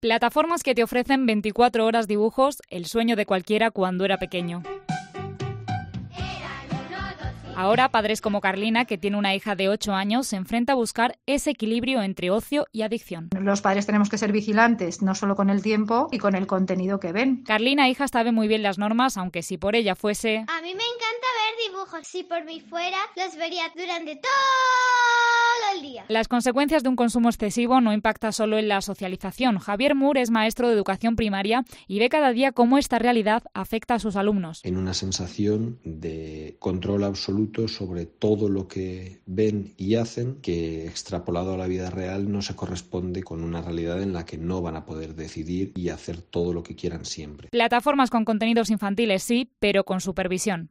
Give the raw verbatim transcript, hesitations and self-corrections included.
Plataformas que te ofrecen veinticuatro horas dibujos, el sueño de cualquiera cuando era pequeño. Ahora, padres como Carlina, que tiene una hija de ocho años, se enfrenta a buscar ese equilibrio entre ocio y adicción. Los padres tenemos que ser vigilantes, no solo con el tiempo y con el contenido que ven. Carlina, hija, sabe muy bien las normas, aunque si por ella fuese... A mí me encanta ver dibujos. Si por mí fuera, los vería durante todo el día. Las consecuencias de un consumo excesivo no impactan solo en la socialización. Javier Moore es maestro de educación primaria y ve cada día cómo esta realidad afecta a sus alumnos. En una sensación de control absoluto sobre todo lo que ven y hacen, que extrapolado a la vida real no se corresponde con una realidad en la que no van a poder decidir y hacer todo lo que quieran siempre. Plataformas con contenidos infantiles sí, pero con supervisión.